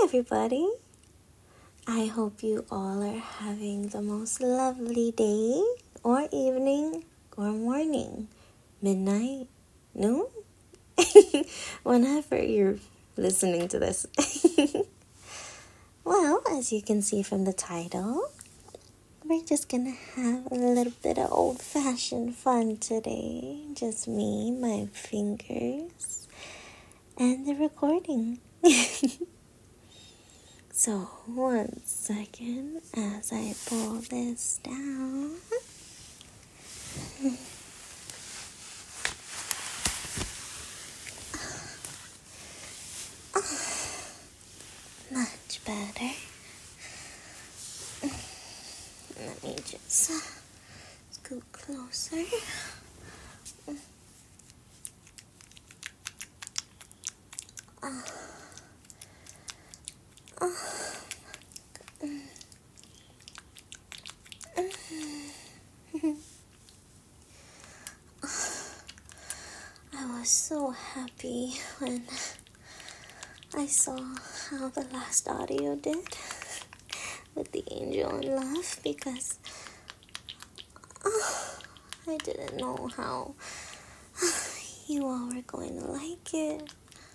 everybody. I hope you all are having the most lovely day or evening or morning, midnight, noon, whenever you're listening to this. Well, as you can see from the title, we're just gonna have a little bit of old-fashioned fun today. Just me, my fingers, and the recording. So, 1 second as I pull this down. Much better. Let me just scoot closer. I was so happy when I saw how the last audio did with the angel in love because I didn't know how you all were going to like it.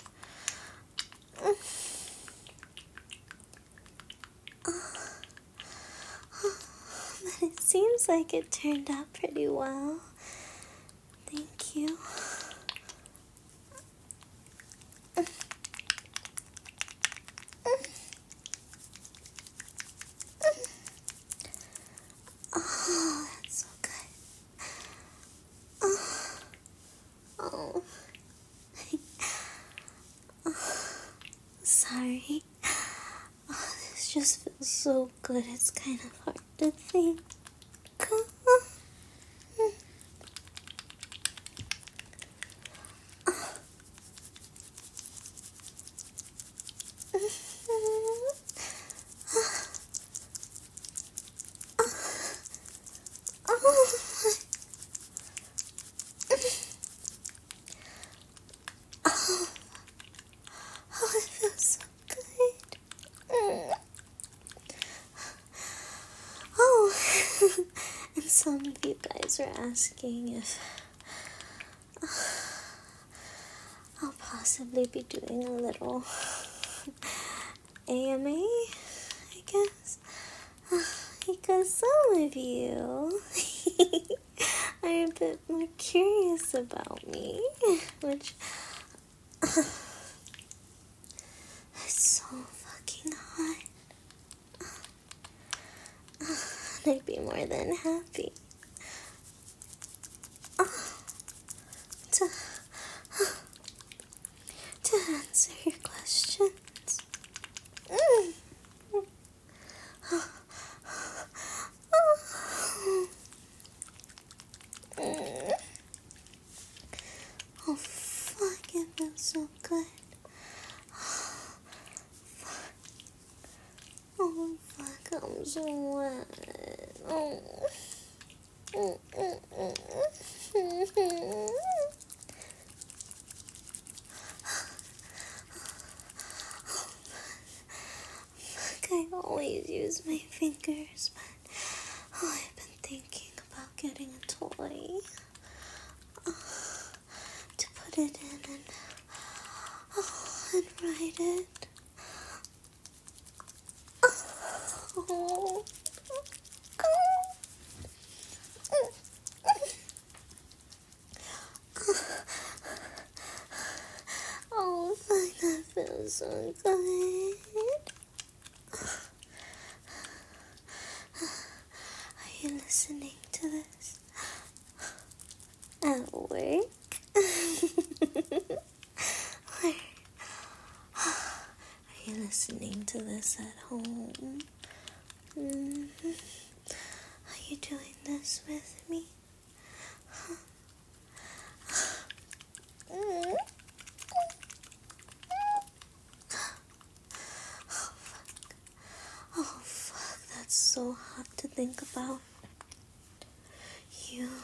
But it seems like it turned out pretty well. Thank you. Oh, that's so good. Oh. Sorry. Oh, this just feels so good. It's kind of hard to think. Oh, it feels so good. Oh, and some of you guys are asking if I'll possibly be doing a little AMA, I guess. Because some of you are a bit more curious about me, which it's so fucking hot. I'd be more than happy to answer your questions. Oh, fuck, it feels so good. Oh, fuck, I'm so wet. Oh. I always use my fingers, but I've been thinking about getting a toy to put it in and write it. Oh. Oh, fuck, that feels so good. Are you listening to this at work? Or are you listening to this at home? Are you doing this with me? Oh, fuck, that's so hot to think about. You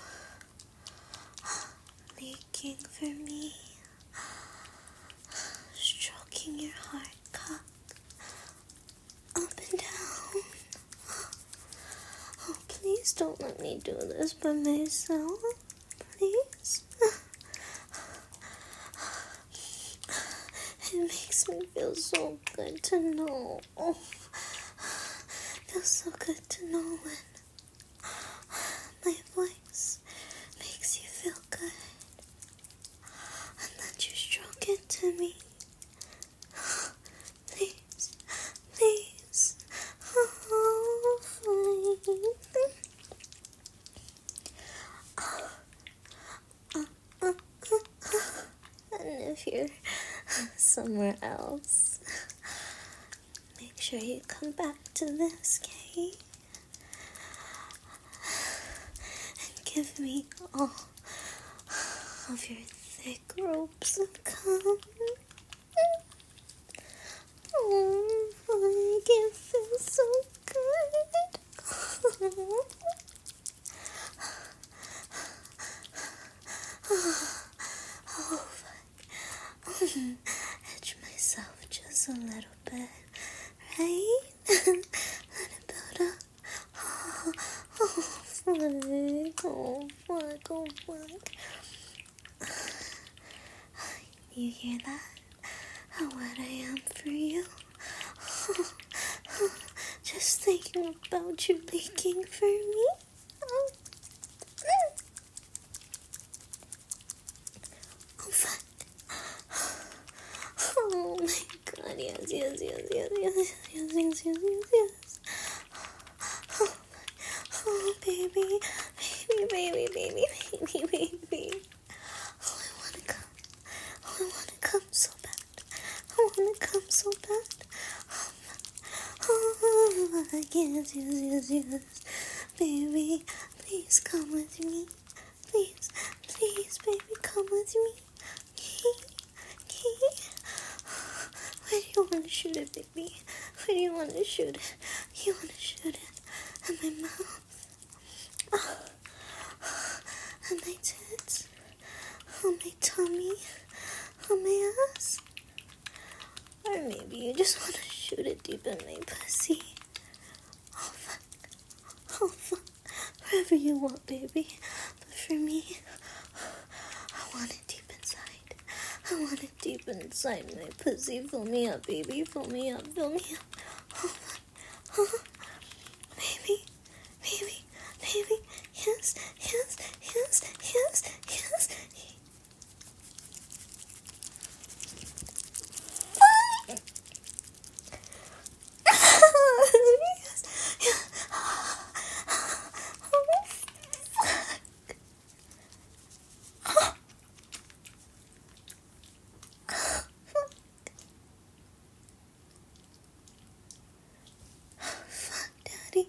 leaking for me, stroking your hard cock let me do this by myself, please. It makes me feel so good to know. Oh, feels so good to know when my voice makes you feel good. And that you stroke it to me. Please, please. Oh, please. And if you're somewhere else, make sure you come back to this, okay? And give me all of your thick ropes of cum. Oh, it feels so good. Edge myself just a little bit, right? Let it build up. Oh, fuck. You hear that? How wet I am for you? Just thinking about you leaking for me. Oh, fuck. Oh my god, yes. Oh, baby. Oh, I wanna come so bad. Oh, yes. Baby, please come with me. Please, baby, come with me. Where do you want to shoot it, baby? Where do you want to shoot it? You want to shoot it in my mouth? On my tits? On my tummy? On my ass? Or maybe you just want to shoot it deep in my pussy? Oh, fuck. Wherever you want, baby. But for me, I want it deep inside. I want it deep inside my pussy. Fill me up, baby. Fill me up. Oh, fuck. Oh, baby. Yes. Daddy.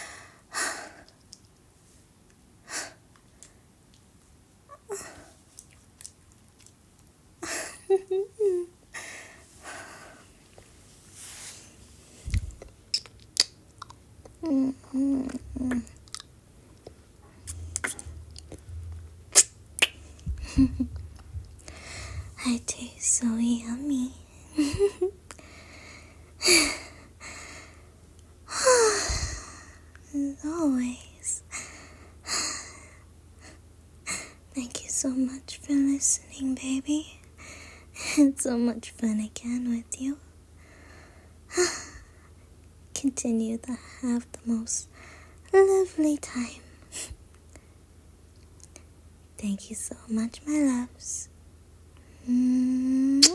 I taste so yummy. As always, thank you so much for listening, baby. It's so much fun again with you. Continue to have the most lovely time. Thank you so much, my loves.